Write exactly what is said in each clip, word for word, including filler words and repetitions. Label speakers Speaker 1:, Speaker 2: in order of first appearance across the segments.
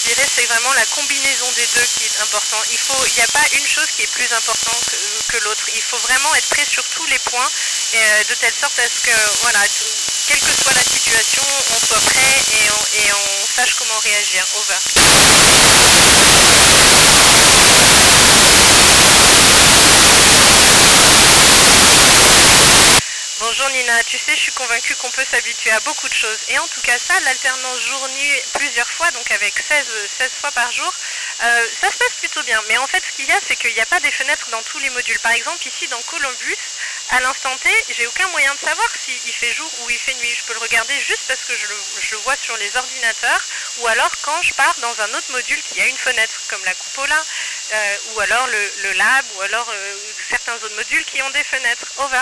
Speaker 1: dirais c'est vraiment la combinaison des deux qui est important. Il faut, il n'y a pas une chose qui est plus importante que, que l'autre. Il faut vraiment être prêt sur tous les points et, euh, de telle sorte à ce que, voilà, quelle que soit la situation, on soit prêt et on, et on sache comment réagir. Over. Bonjour Nina, tu sais, je suis convaincue qu'on peut s'habituer à beaucoup de choses. Et en tout cas, ça, l'alternance jour-nuit plusieurs fois, donc avec seize, seize fois par jour, euh, ça se passe plutôt bien. Mais en fait, ce qu'il y a, c'est qu'il n'y a pas des fenêtres dans tous les modules. Par exemple, ici dans Columbus, à l'instant T, j'ai aucun moyen de savoir s'il fait jour ou il fait nuit. Je peux le regarder juste parce que je le, je le vois sur les ordinateurs, ou alors quand je pars dans un autre module qui a une fenêtre, comme la cupola, euh, ou alors le, le lab, ou alors euh, certains autres modules qui ont des fenêtres. Over.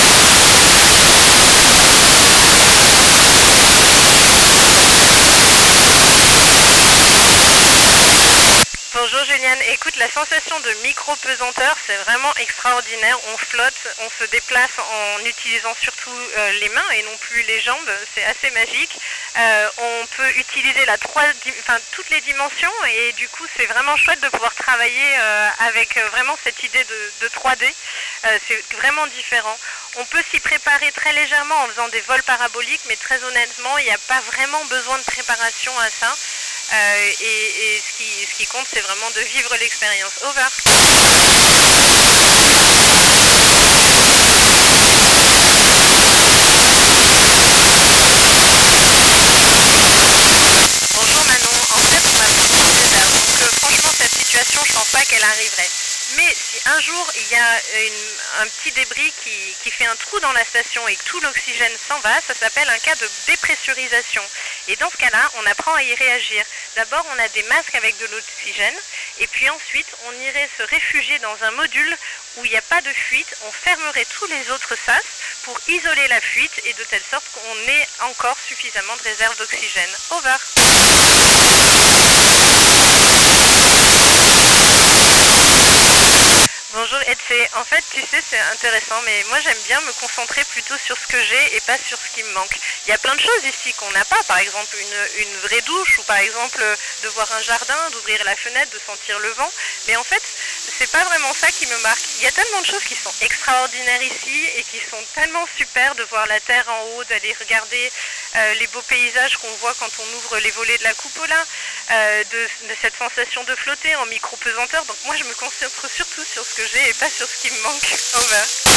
Speaker 1: Bonjour Juliane, écoute, la sensation de micro-pesanteur, c'est vraiment extraordinaire. On flotte, on se déplace en utilisant surtout euh, les mains et non plus les jambes, c'est assez magique. Euh, on peut utiliser la trois, enfin, toutes les dimensions et du coup c'est vraiment chouette de pouvoir travailler euh, avec euh, vraiment cette idée de, de trois D. Euh, c'est vraiment différent. On peut s'y préparer très légèrement en faisant des vols paraboliques, mais très honnêtement, il n'y a pas vraiment besoin de préparation à ça. Euh, et, et ce, qui, ce qui compte, c'est vraiment de vivre l'expérience. Over. Bonjour Manon, en fait moi je pense que c'est ça. Donc euh, franchement cette situation je pense pas qu'elle arriverait. Mais si un jour il y a une- un petit débris qui, qui fait un trou dans la station et que tout l'oxygène s'en va, ça s'appelle un cas de dépressurisation. Et dans ce cas-là, on apprend à y réagir. D'abord on a des masques avec de l'oxygène et puis ensuite on irait se réfugier dans un module où il n'y a pas de fuite, on fermerait tous les autres sas pour isoler la fuite et de telle sorte qu'on ait encore suffisamment de réserve d'oxygène. Over. Bonjour Etsé, en fait tu sais c'est intéressant mais moi j'aime bien me concentrer plutôt sur ce que j'ai et pas sur ce qui me manque. Il y a plein de choses ici qu'on n'a pas, par exemple une, une vraie douche ou par exemple de voir un jardin, d'ouvrir la fenêtre, de sentir le vent, mais en fait c'est pas vraiment ça qui me marque. Il y a tellement de choses qui sont extraordinaires ici et qui sont tellement super de voir la terre en haut, d'aller regarder euh, les beaux paysages qu'on voit quand on ouvre les volets de la cupola, euh, de, de cette sensation de flotter en micro-pesanteur. Donc moi je me concentre surtout sur ce que j'ai et pas sur ce qui me manque. Over.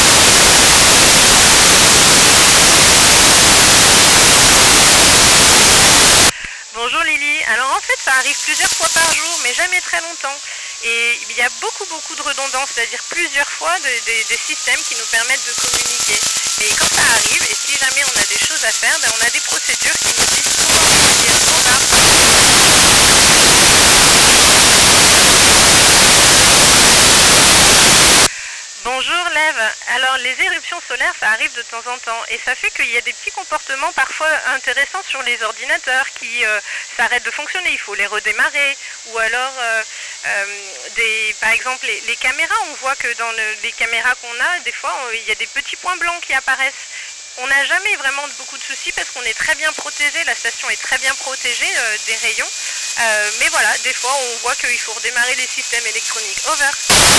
Speaker 1: Bonjour Lily. Alors en fait, ça arrive plusieurs fois par jour, mais jamais très longtemps. Et il y a beaucoup beaucoup de redondance, c'est-à-dire plusieurs fois de- de- des systèmes qui nous permettent de communiquer. Mais quand ça arrive, et si jamais on a des choses à faire, ben on a des procédures qui nous disent comment réagir. Over. Bonjour Lève. Alors les éruptions solaires, ça arrive de temps en temps et ça fait qu'il y a des petits comportements parfois intéressants sur les ordinateurs qui euh, s'arrêtent de fonctionner. Il faut les redémarrer ou alors, euh, euh, des, par exemple, les, les caméras. On voit que dans le- les caméras qu'on a, des fois, on- il y a des petits points blancs qui apparaissent. On n'a jamais vraiment beaucoup de soucis parce qu'on est très bien protégé. La station est très bien protégée euh, des rayons. Euh, mais voilà, des fois, on voit qu'il faut redémarrer les systèmes électroniques. Over.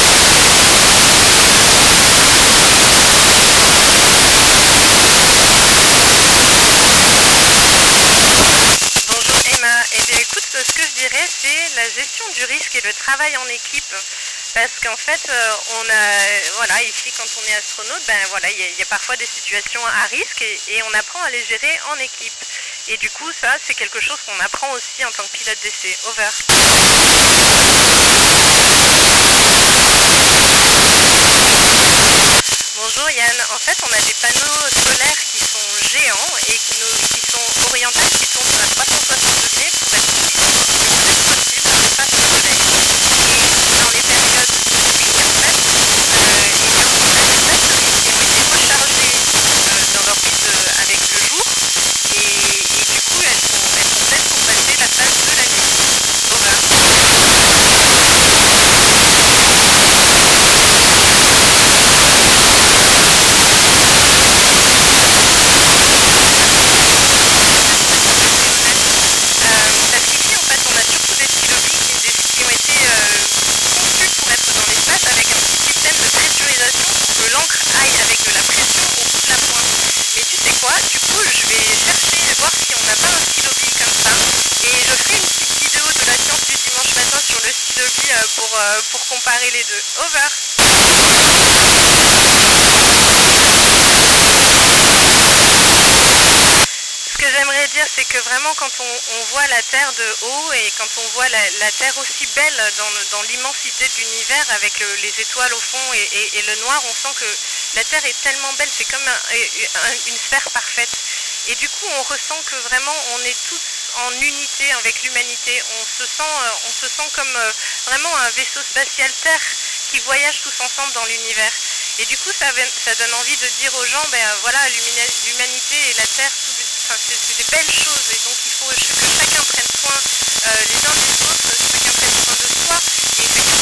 Speaker 1: Bonjour Emma. Eh bien écoute, ce que je dirais, c'est la gestion du risque et le travail en équipe. Parce qu'en fait, euh, on a, voilà, ici quand on est astronaute, ben voilà, il y, a- il y a parfois des situations à risque et, et on apprend à les gérer en équipe. Et du coup, ça, c'est quelque chose qu'on apprend aussi en tant que pilote d'essai. Over. Bonjour Yann, en fait on a des panneaux solaires qui sont géants et qui, nous, qui sont orientés plutôt à trois cent soixante degrés pour être précisément protégés par les panneaux soleil. Et dans les périodes de pic en fait, euh, ils nous disent qu'en fait euh, ils voudraient les recharger euh, dans l'orbite euh, avec le jour et, et du coup elles sont, elles sont faites pour passer la phase de la nuit. Over. euh, pour comparer les deux. Over. Ce que j'aimerais dire, c'est que vraiment quand on, on voit la Terre de haut et quand on voit la, la Terre aussi belle dans, dans l'immensité de l'univers avec le, les étoiles au fond et, et, et le noir, on sent que la Terre est tellement belle, c'est comme un, un, une sphère parfaite. Et du coup, on ressent que vraiment on est tous en unité avec l'humanité. On se sent, on se sent comme vraiment un vaisseau spatial Terre qui voyage tous ensemble dans l'univers. Et du coup, ça, ça donne envie de dire aux gens, ben voilà, l'humanité et la Terre, enfin, c'est des belles choses. Et donc, il faut que chacun prenne soin euh, les uns des autres, chacun prenne soin de soi. Et